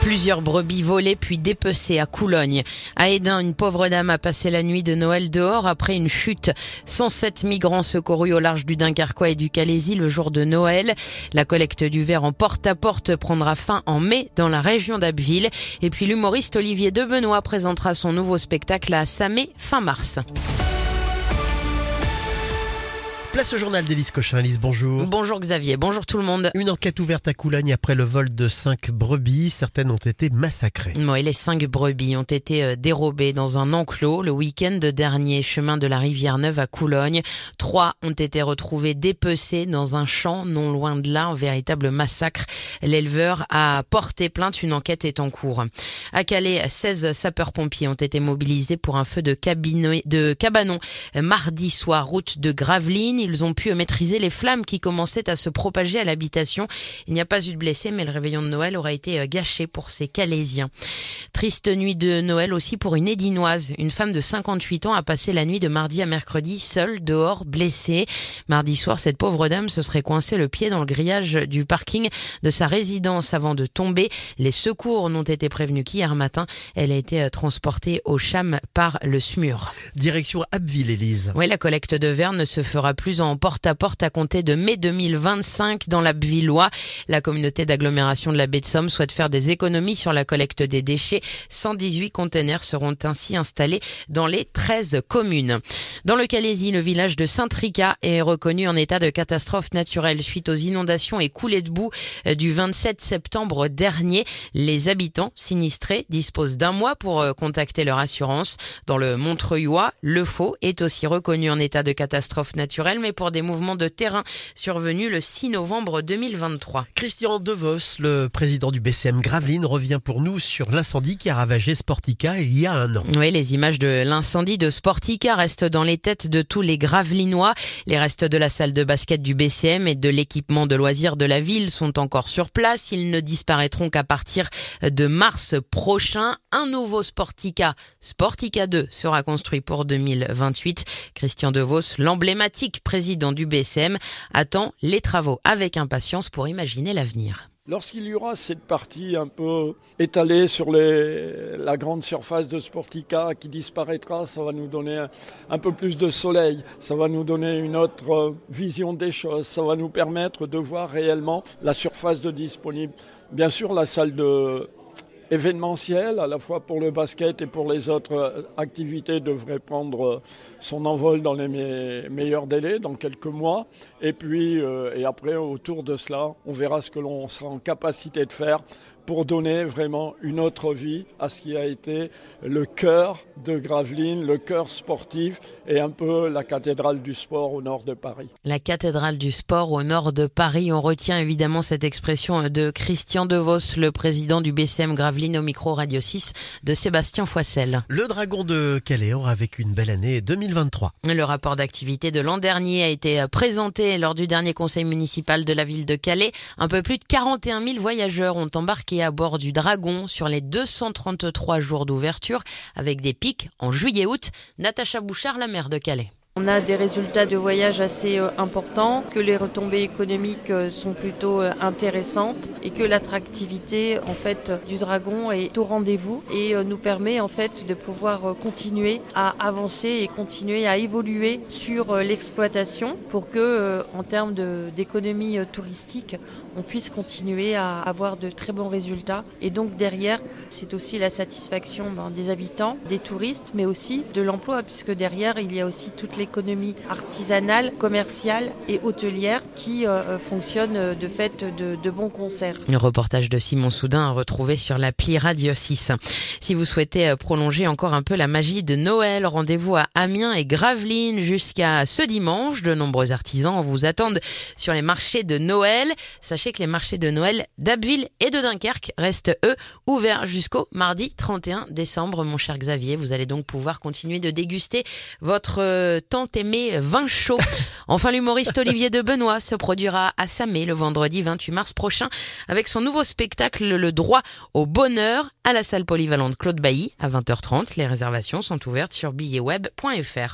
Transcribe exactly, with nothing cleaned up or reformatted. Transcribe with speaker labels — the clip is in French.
Speaker 1: Plusieurs brebis volées puis dépecées à Coulogne. À Hesdin, une pauvre dame a passé la nuit de Noël dehors après une chute. cent sept migrants secourus au large du Dunkerquois et du Calaisis le jour de Noël. La collecte du verre en porte-à-porte prendra fin en mai dans la région d'Abbeville. Et puis l'humoriste Olivier Debenoy présentera son nouveau spectacle à Samé fin mars.
Speaker 2: Place au journal d'Élise Cochin. Élise, bonjour.
Speaker 1: Bonjour Xavier, bonjour tout le monde.
Speaker 2: Une enquête ouverte à Coulogne après le vol de cinq brebis. Certaines ont été massacrées.
Speaker 1: Oui, les cinq brebis ont été dérobées dans un enclos le week-end dernier, chemin de la Rivière Neuve à Coulogne. Trois ont été retrouvées dépecées dans un champ non loin de là, un véritable massacre. L'éleveur a porté plainte, une enquête est en cours. À Calais, seize sapeurs-pompiers ont été mobilisés pour un feu de, cabine, de cabanon mardi soir, route de Gravelines. Ils ont pu maîtriser les flammes qui commençaient à se propager à l'habitation. Il n'y a pas eu de blessés, mais le réveillon de Noël aura été gâché pour ces Calaisiens. Triste nuit de Noël aussi pour une Édinoise. Une femme de cinquante-huit ans a passé la nuit de mardi à mercredi seule, dehors, blessée. Mardi soir, cette pauvre dame se serait coincé le pied dans le grillage du parking de sa résidence avant de tomber. Les secours n'ont été prévenus qu'hier matin. Elle a été transportée au CHAM par le SMUR.
Speaker 2: Direction Abbeville, Élise.
Speaker 1: Oui, la collecte de verre ne se fera plus en porte-à-porte à compter de mai deux mille vingt-cinq dans l'Abbevillois. La communauté d'agglomération de la baie de Somme souhaite faire des économies sur la collecte des déchets. cent dix-huit containers seront ainsi installés dans les treize communes. Dans le Calaisis, le village de Saint-Tricas est reconnu en état de catastrophe naturelle suite aux inondations et coulées de boue du vingt-sept septembre dernier. Les habitants sinistrés disposent d'un mois pour contacter leur assurance. Dans le Montreuillois, le Faux est aussi reconnu en état de catastrophe naturelle, mais pour des mouvements de terrain survenus le six novembre deux mille vingt-trois.
Speaker 2: Christian Devos, le président du B C M Gravelines, revient pour nous sur l'incendie qui a ravagé Sportica il y a un an.
Speaker 1: Oui, les images de l'incendie de Sportica restent dans les têtes de tous les Gravelinois. Les restes de la salle de basket du B C M et de l'équipement de loisirs de la ville sont encore sur place. Ils ne disparaîtront qu'à partir de mars prochain. Un nouveau Sportica, Sportica deux, sera construit pour deux mille vingt-huit. Christian Devos, l'emblématique président du B C M, attend les travaux avec impatience pour imaginer l'avenir.
Speaker 3: Lorsqu'il y aura cette partie un peu étalée sur les, la grande surface de Sportica qui disparaîtra, ça va nous donner un, un peu plus de soleil, ça va nous donner une autre vision des choses, ça va nous permettre de voir réellement la surface de disponible. Bien sûr, la salle de événementiel, à la fois pour le basket et pour les autres activités, devrait prendre son envol dans les me- meilleurs délais, dans quelques mois. Et puis, euh, et après, autour de cela, on verra ce que l'on sera en capacité de faire pour donner vraiment une autre vie à ce qui a été le cœur de Gravelines, le cœur sportif et un peu la cathédrale du sport au nord de Paris.
Speaker 1: La cathédrale du sport au nord de Paris, on retient évidemment cette expression de Christian Devos, le président du B C M Gravelines au micro Radio six de Sébastien Foissel.
Speaker 2: Le Dragon de Calais aura vécu une belle année deux mille vingt-trois.
Speaker 1: Le rapport d'activité de l'an dernier a été présenté lors du dernier conseil municipal de la ville de Calais. Un peu plus de quarante et un mille voyageurs ont embarqué à bord du Dragon sur les deux cent trente-trois jours d'ouverture avec des pics en juillet-août. Natacha Bouchard, la maire de Calais.
Speaker 4: On a des résultats de voyage assez euh, importants, que les retombées économiques euh, sont plutôt euh, intéressantes et que l'attractivité en fait du Dragon est au rendez-vous et euh, nous permet en fait de pouvoir euh, continuer à avancer et continuer à évoluer sur euh, l'exploitation pour que euh, en termes de, d'économie euh, touristique, on puisse continuer à avoir de très bons résultats. Et donc derrière, c'est aussi la satisfaction ben, des habitants, des touristes, mais aussi de l'emploi, puisque derrière, il y a aussi toutes les l'économie artisanale, commerciale et hôtelière qui euh, fonctionne de fait de, de bons concerts.
Speaker 1: Un reportage de Simon Soudin à retrouver sur l'appli Radio six. Si vous souhaitez prolonger encore un peu la magie de Noël, rendez-vous à Amiens et Gravelines jusqu'à ce dimanche. De nombreux artisans vous attendent sur les marchés de Noël. Sachez que les marchés de Noël d'Abbeville et de Dunkerque restent, eux, ouverts jusqu'au mardi trente et un décembre, mon cher Xavier. Vous allez donc pouvoir continuer de déguster votre euh, tant aimé vin chaud. Enfin, l'humoriste Olivier Debenoy se produira à Samé le vendredi vingt-huit mars prochain avec son nouveau spectacle Le droit au bonheur à la salle polyvalente Claude Bailly à vingt heures trente. Les réservations sont ouvertes sur billets web point f r.